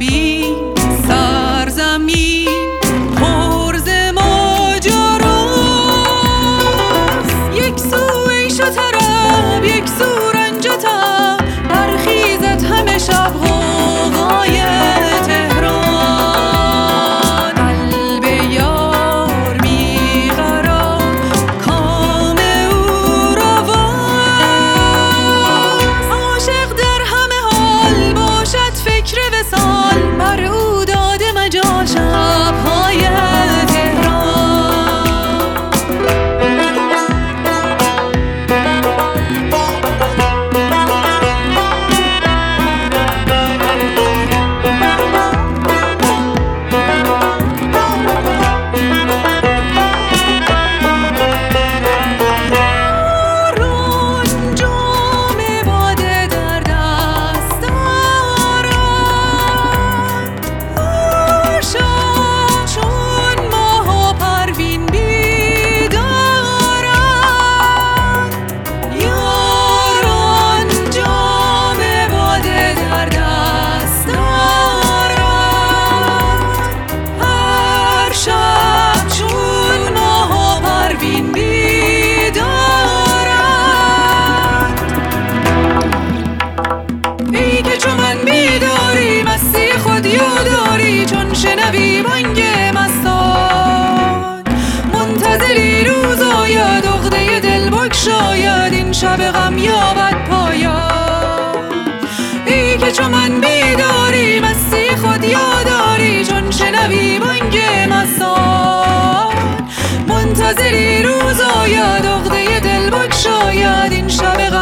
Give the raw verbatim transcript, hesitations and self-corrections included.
این سرزمین پر ز ماجراست. یک سو عیش و طرب، یک سو رنج و تب، برخیزد همه شب غوغای تهران. قلب یار بیقرار، کام او رواست. عاشق در همه حال باشد فکر وصال، بر او داده مجال شب‌های یاداری چون شنوی بانگ مستان. منتظری روز آید عقده دل بگشاید، این شب غم یابد پایان. ای که چو من بیداری مستی خود یاداری چون شنوی بانگ مستان. منتظری روز آید عقده دل بگشاید، این شب غم